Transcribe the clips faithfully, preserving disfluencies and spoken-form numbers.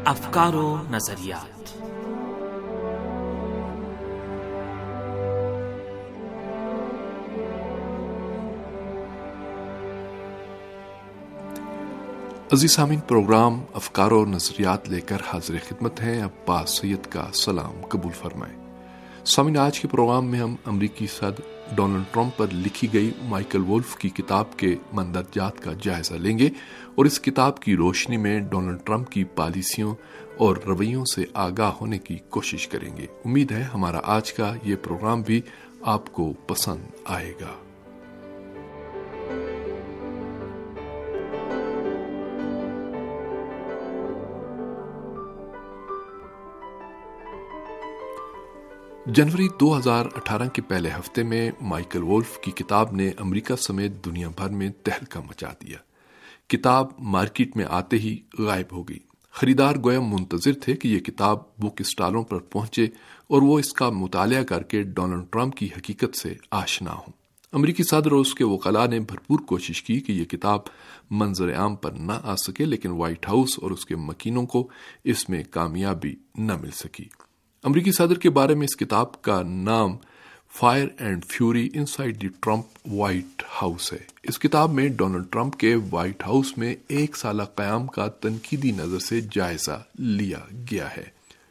افکار و نظریات. عزیز سامعین، پروگرام افکار و نظریات لے کر حاضر خدمت ہیں. عباس سید کا سلام قبول فرمائیں. سامعین، آج کے پروگرام میں ہم امریکی صدر ڈونلڈ ٹرمپ پر لکھی گئی مائیکل وولف کی کتاب کے مندرجات کا جائزہ لیں گے اور اس کتاب کی روشنی میں ڈونلڈ ٹرمپ کی پالیسیوں اور رویوں سے آگاہ ہونے کی کوشش کریں گے. امید ہے ہمارا آج کا یہ پروگرام بھی آپ کو پسند آئے گا. جنوری دو ہزار اٹھارہ کے پہلے ہفتے میں مائیکل وولف کی کتاب نے امریکہ سمیت دنیا بھر میں تہلکہ مچا دیا. کتاب مارکیٹ میں آتے ہی غائب ہو گئی. خریدار گویا منتظر تھے کہ یہ کتاب بک اسٹالوں پر پہنچے اور وہ اس کا مطالعہ کر کے ڈونلڈ ٹرمپ کی حقیقت سے آشنا ہوں. امریکی صدر اور اس کے وکلاء نے بھرپور کوشش کی کہ یہ کتاب منظر عام پر نہ آ سکے، لیکن وائٹ ہاؤس اور اس کے مکینوں کو اس میں کامیابی نہ مل سکی. امریکی صدر کے بارے میں اس کتاب کا نام fire and fury inside the Trump White House ہے. اس کتاب میں ڈونلڈ ٹرمپ کے وائٹ ہاؤس میں ایک سالہ قیام کا تنقیدی نظر سے جائزہ لیا گیا ہے.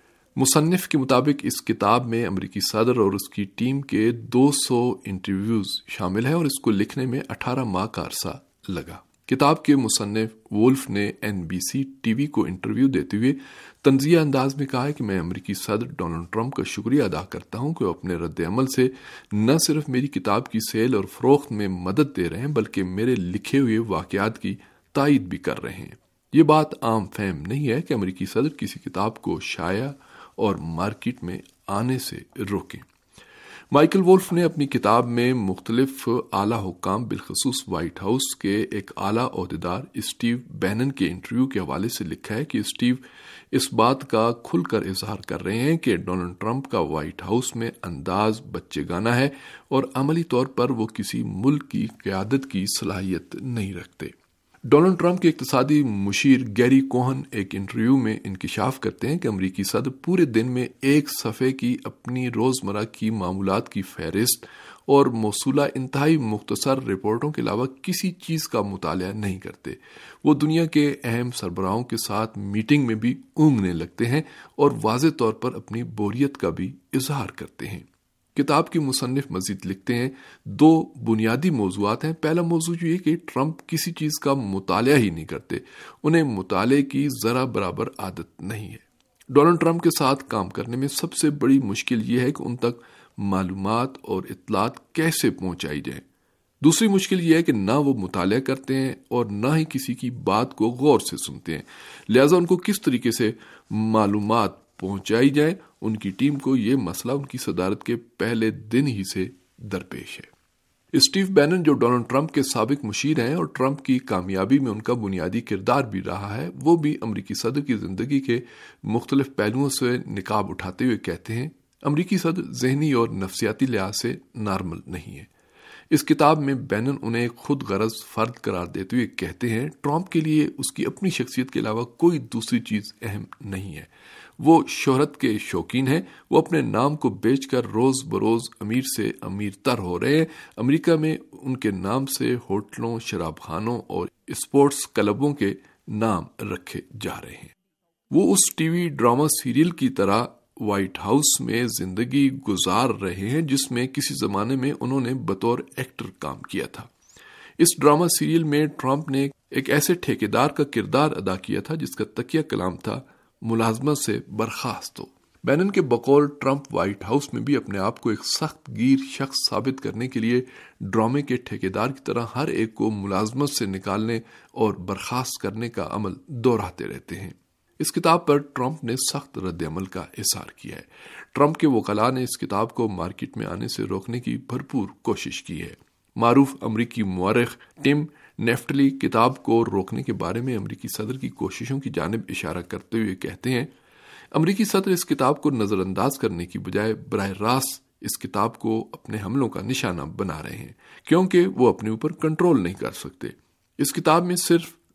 مصنف کے مطابق اس کتاب میں امریکی صدر اور اس کی ٹیم کے دو سو انٹرویوز شامل ہیں اور اس کو لکھنے میں اٹھارہ ماہ کا عرصہ لگا. کتاب کے مصنف وولف نے N B C T V کو انٹرویو دیتے ہوئے طنزیہ انداز میں کہا ہے کہ میں امریکی صدر ڈونلڈ ٹرمپ کا شکریہ ادا کرتا ہوں کہ وہ اپنے رد عمل سے نہ صرف میری کتاب کی سیل اور فروخت میں مدد دے رہے ہیں بلکہ میرے لکھے ہوئے واقعات کی تائید بھی کر رہے ہیں. یہ بات عام فہم نہیں ہے کہ امریکی صدر کسی کتاب کو شائع اور مارکیٹ میں آنے سے روکیں. مائیکل وولف نے اپنی کتاب میں مختلف اعلیٰ حکام بالخصوص وائٹ ہاؤس کے ایک اعلیٰ عہدیدار اسٹیو بینن کے انٹرویو کے حوالے سے لکھا ہے کہ اسٹیو اس بات کا کھل کر اظہار کر رہے ہیں کہ ڈونلڈ ٹرمپ کا وائٹ ہاؤس میں انداز بچے گانا ہے اور عملی طور پر وہ کسی ملک کی قیادت کی صلاحیت نہیں رکھتے. ڈونلڈ ٹرمپ کے اقتصادی مشیر گیری کوہن ایک انٹرویو میں انکشاف کرتے ہیں کہ امریکی صدر پورے دن میں ایک صفحے کی اپنی روزمرہ کی معمولات کی فہرست اور موصولہ انتہائی مختصر رپورٹوں کے علاوہ کسی چیز کا مطالعہ نہیں کرتے. وہ دنیا کے اہم سربراہوں کے ساتھ میٹنگ میں بھی اونگنے لگتے ہیں اور واضح طور پر اپنی بوریت کا بھی اظہار کرتے ہیں. کتاب کی مصنف مزید لکھتے ہیں دو بنیادی موضوعات ہیں. پہلا موضوع یہ کہ ٹرمپ کسی چیز کا مطالعہ ہی نہیں کرتے. انہیں مطالعے کی ذرا برابر عادت نہیں ہے. ڈونلڈ ٹرمپ کے ساتھ کام کرنے میں سب سے بڑی مشکل یہ ہے کہ ان تک معلومات اور اطلاعات کیسے پہنچائی جائیں. دوسری مشکل یہ ہے کہ نہ وہ مطالعہ کرتے ہیں اور نہ ہی کسی کی بات کو غور سے سنتے ہیں. لہذا ان کو کس طریقے سے معلومات پہنچائی جائے، ان کی ٹیم کو یہ مسئلہ ان کی صدارت کے پہلے دن ہی سے درپیش ہے. اسٹیو بینن جو ڈونلڈ ٹرمپ کے سابق مشیر ہیں اور ٹرمپ کی کامیابی میں ان کا بنیادی کردار بھی رہا ہے، وہ بھی امریکی صدر کی زندگی کے مختلف پہلوؤں سے نقاب اٹھاتے ہوئے کہتے ہیں امریکی صدر ذہنی اور نفسیاتی لحاظ سے نارمل نہیں ہے. اس کتاب میں بینن انہیں خود غرض فرد قرار دیتے ہوئے کہتے ہیں ٹرمپ کے لیے اس کی اپنی شخصیت کے علاوہ کوئی دوسری چیز اہم نہیں ہے. وہ شہرت کے شوقین ہیں. وہ اپنے نام کو بیچ کر روز بروز امیر سے امیر تر ہو رہے ہیں. امریکہ میں ان کے نام سے ہوٹلوں، شراب خانوں اور اسپورٹس کلبوں کے نام رکھے جا رہے ہیں. وہ اس ٹی وی ڈرامہ سیریل کی طرح وائٹ ہاؤس میں زندگی گزار رہے ہیں جس میں کسی زمانے میں انہوں نے بطور ایکٹر کام کیا تھا. اس ڈرامہ سیریل میں ٹرمپ نے ایک ایسے ٹھیکیدار کا کردار ادا کیا تھا جس کا تکیہ کلام تھا ملازمت سے برخاست ہو. بینن کے بقول ٹرمپ وائٹ ہاؤس میں بھی اپنے آپ کو ایک سخت گیر شخص ثابت کرنے کے لیے ڈرامے کے ٹھیکیدار کی طرح ہر ایک کو ملازمت سے نکالنے اور برخاست کرنے کا عمل دہراتے رہتے ہیں. اس کتاب پر ٹرمپ نے سخت رد عمل کا اظہار کیا ہے. ٹرمپ کے وکلاء نے اس کتاب کو مارکیٹ میں آنے سے روکنے کی بھرپور کوشش کی ہے. معروف امریکی مورخ ٹم نیفٹلی کتاب کو روکنے کے بارے میں امریکی صدر کی کوششوں کی جانب اشارہ کرتے ہوئے کہتے ہیں امریکی صدر اس کتاب کو نظر انداز کرنے کی بجائے براہ راست اس کتاب کو اپنے حملوں کا نشانہ بنا رہے ہیں کیونکہ وہ اپنے اوپر کنٹرول نہیں کر سکتے. اس کتاب میں صرف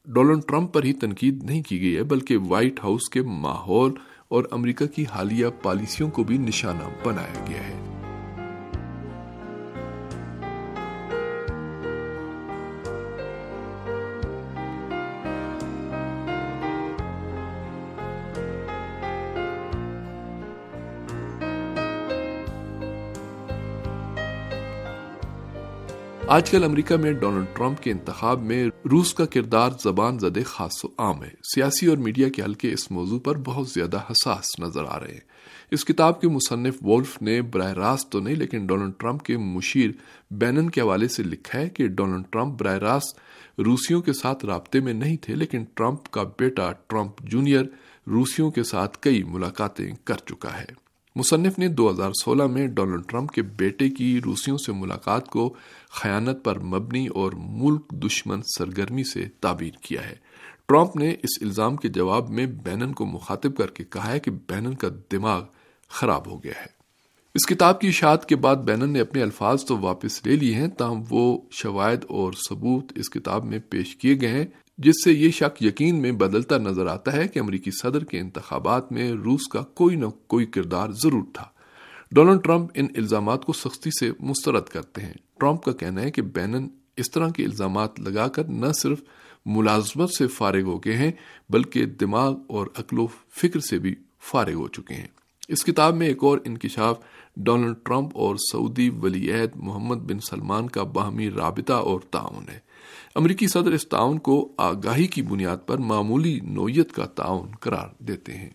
ڈونلڈ ٹرمپ پر ہی تنقید نہیں کی گئی ہے بلکہ وائٹ ہاؤس کے ماحول اور امریکہ کی حالیہ پالیسیوں کو بھی نشانہ بنایا گیا ہے۔ آج کل امریکہ میں ڈونلڈ ٹرمپ کے انتخاب میں روس کا کردار زبان زدے خاص و عام ہے۔ سیاسی اور میڈیا کے حلقے اس موضوع پر بہت زیادہ حساس نظر آ رہے ہیں۔ اس کتاب کے مصنف وولف نے براہ راست تو نہیں لیکن ڈونلڈ ٹرمپ کے مشیر بینن کے حوالے سے لکھا ہے کہ ڈونلڈ ٹرمپ براہ راست روسیوں کے ساتھ رابطے میں نہیں تھے، لیکن ٹرمپ کا بیٹا ٹرمپ جونیئر روسیوں کے ساتھ کئی ملاقاتیں کر چکا ہے۔ مصنف نے دو ہزار سولہ میں ڈونلڈ ٹرمپ کے بیٹے کی روسیوں سے ملاقات کو خیانت پر مبنی اور ملک دشمن سرگرمی سے تعبیر کیا ہے۔ ٹرمپ نے اس الزام کے جواب میں بینن کو مخاطب کر کے کہا ہے کہ بینن کا دماغ خراب ہو گیا ہے۔ اس کتاب کی اشاعت کے بعد بینن نے اپنے الفاظ تو واپس لے لیے ہیں، تاہم وہ شواہد اور ثبوت اس کتاب میں پیش کیے گئے ہیں جس سے یہ شک یقین میں بدلتا نظر آتا ہے کہ امریکی صدر کے انتخابات میں روس کا کوئی نہ کوئی کردار ضرور تھا۔ ڈونلڈ ٹرمپ ان الزامات کو سختی سے مسترد کرتے ہیں۔ ٹرمپ کا کہنا ہے کہ بینن اس طرح کے الزامات لگا کر نہ صرف ملازمت سے فارغ ہو گئے ہیں بلکہ دماغ اور عقل و فکر سے بھی فارغ ہو چکے ہیں۔ اس کتاب میں ایک اور انکشاف ڈونلڈ ٹرمپ اور سعودی ولی عہد محمد بن سلمان کا باہمی رابطہ اور تعاون ہے۔ امریکی صدر اس تعاون کو آگاہی کی بنیاد پر معمولی نوعیت کا تعاون قرار دیتے ہیں۔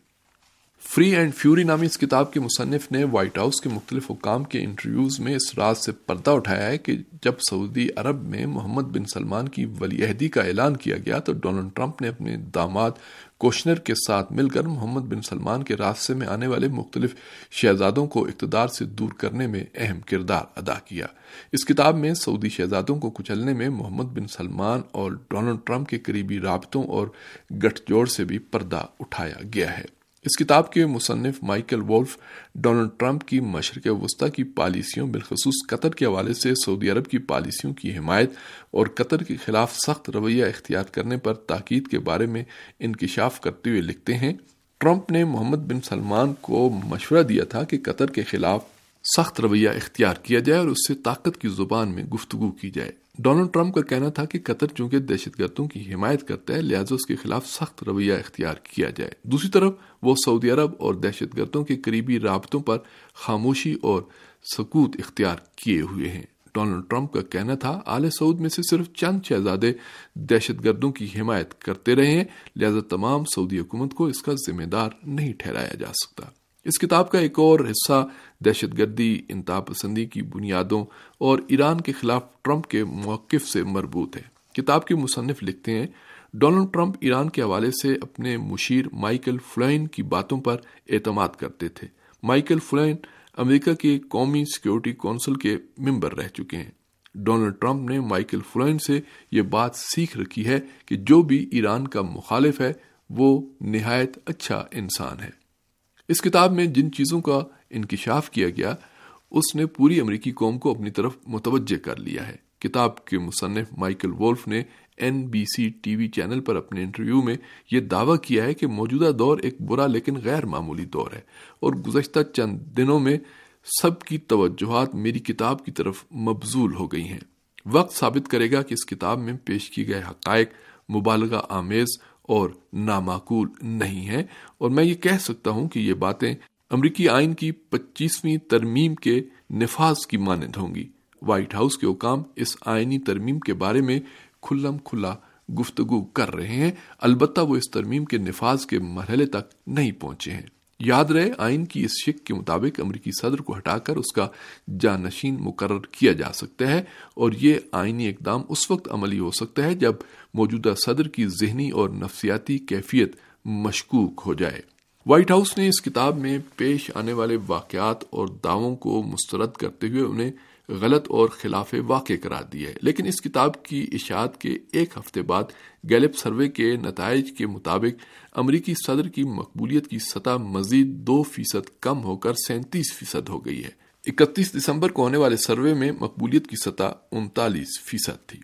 فری اینڈ فیوری نامی اس کتاب کے مصنف نے وائٹ ہاؤس کے مختلف حکام کے انٹرویوز میں اس راز سے پردہ اٹھایا ہے کہ جب سعودی عرب میں محمد بن سلمان کی ولی عہدی کا اعلان کیا گیا تو ڈونلڈ ٹرمپ نے اپنے داماد کوشنر کے ساتھ مل کر محمد بن سلمان کے راستے میں آنے والے مختلف شہزادوں کو اقتدار سے دور کرنے میں اہم کردار ادا کیا۔ اس کتاب میں سعودی شہزادوں کو کچلنے میں محمد بن سلمان اور ڈونلڈ ٹرمپ کے قریبی رابطوں اور گٹھ جوڑ سے بھی پردہ اٹھایا گیا ہے۔ اس کتاب کے مصنف مائیکل وولف ڈونلڈ ٹرمپ کی مشرق وسطیٰ کی پالیسیوں بالخصوص قطر کے حوالے سے سعودی عرب کی پالیسیوں کی حمایت اور قطر کے خلاف سخت رویہ اختیار کرنے پر تاکید کے بارے میں انکشاف کرتے ہوئے لکھتے ہیں، ٹرمپ نے محمد بن سلمان کو مشورہ دیا تھا کہ قطر کے خلاف سخت رویہ اختیار کیا جائے اور اس سے طاقت کی زبان میں گفتگو کی جائے۔ ڈونلڈ ٹرمپ کا کہنا تھا کہ قطر چونکہ دہشت گردوں کی حمایت کرتا ہے لہذا اس کے خلاف سخت رویہ اختیار کیا جائے۔ دوسری طرف وہ سعودی عرب اور دہشت گردوں کے قریبی رابطوں پر خاموشی اور سکوت اختیار کیے ہوئے ہیں۔ ڈونلڈ ٹرمپ کا کہنا تھا آل سعود میں سے صرف چند شہزادے دہشت گردوں کی حمایت کرتے رہے ہیں لہذا تمام سعودی حکومت کو اس کا ذمہ دار نہیں ٹھہرایا جا سکتا۔ اس کتاب کا ایک اور حصہ دہشت گردی، انتہا پسندی کی بنیادوں اور ایران کے خلاف ٹرمپ کے موقف سے مربوط ہے۔ کتاب کے مصنف لکھتے ہیں، ڈونلڈ ٹرمپ ایران کے حوالے سے اپنے مشیر مائیکل فلوئن کی باتوں پر اعتماد کرتے تھے۔ مائیکل فلوئن امریکہ کے قومی سیکیورٹی کونسل کے ممبر رہ چکے ہیں۔ ڈونلڈ ٹرمپ نے مائیکل فلوئن سے یہ بات سیکھ رکھی ہے کہ جو بھی ایران کا مخالف ہے وہ نہایت اچھا انسان ہے۔ اس کتاب میں جن چیزوں کا انکشاف کیا گیا اس نے پوری امریکی قوم کو اپنی طرف متوجہ کر لیا ہے۔ کتاب کے مصنف مائیکل وولف نے N B C T V channel پر اپنے انٹرویو میں یہ دعویٰ کیا ہے کہ موجودہ دور ایک برا لیکن غیر معمولی دور ہے اور گزشتہ چند دنوں میں سب کی توجہات میری کتاب کی طرف مبذول ہو گئی ہیں۔ وقت ثابت کرے گا کہ اس کتاب میں پیش کی گئے حقائق مبالغہ آمیز اور نامعقول نہیں ہیں اور میں یہ کہہ سکتا ہوں کہ یہ باتیں امریکی آئین کی پچیسویں ترمیم کے نفاذ کی مانند ہوں گی۔ وائٹ ہاؤس کے حکام اس آئینی ترمیم کے بارے میں کھلم کھلا گفتگو کر رہے ہیں، البتہ وہ اس ترمیم کے نفاذ کے مرحلے تک نہیں پہنچے ہیں۔ یاد رہے آئین کی اس شق کے مطابق امریکی صدر کو ہٹا کر اس کا جانشین مقرر کیا جا سکتا ہے اور یہ آئینی اقدام اس وقت عملی ہو سکتا ہے جب موجودہ صدر کی ذہنی اور نفسیاتی کیفیت مشکوک ہو جائے۔ وائٹ ہاؤس نے اس کتاب میں پیش آنے والے واقعات اور دعووں کو مسترد کرتے ہوئے انہیں غلط اور خلاف واقع قرار دیا ہے، لیکن اس کتاب کی اشاعت کے ایک ہفتے بعد گیلپ سروے کے نتائج کے مطابق امریکی صدر کی مقبولیت کی سطح مزید دو فیصد کم ہو کر سینتیس فیصد ہو گئی ہے۔ اکتیس دسمبر کو ہونے والے سروے میں مقبولیت کی سطح انتالیس فیصد تھی۔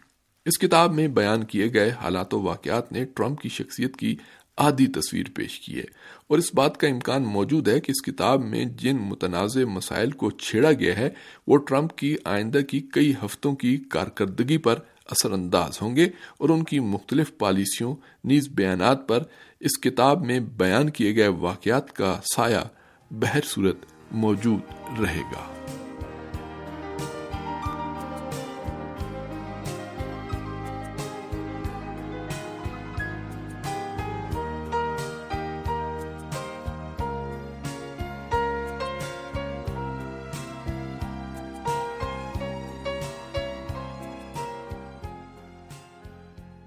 اس کتاب میں بیان کیے گئے حالات و واقعات نے ٹرمپ کی شخصیت کی آدھی تصویر پیش کی ہے، اور اس بات کا امکان موجود ہے کہ اس کتاب میں جن متنازع مسائل کو چھیڑا گیا ہے وہ ٹرمپ کی آئندہ کی کئی ہفتوں کی کارکردگی پر اثر انداز ہوں گے، اور ان کی مختلف پالیسیوں نیز بیانات پر اس کتاب میں بیان کیے گئے واقعات کا سایہ بہر صورت موجود رہے گا۔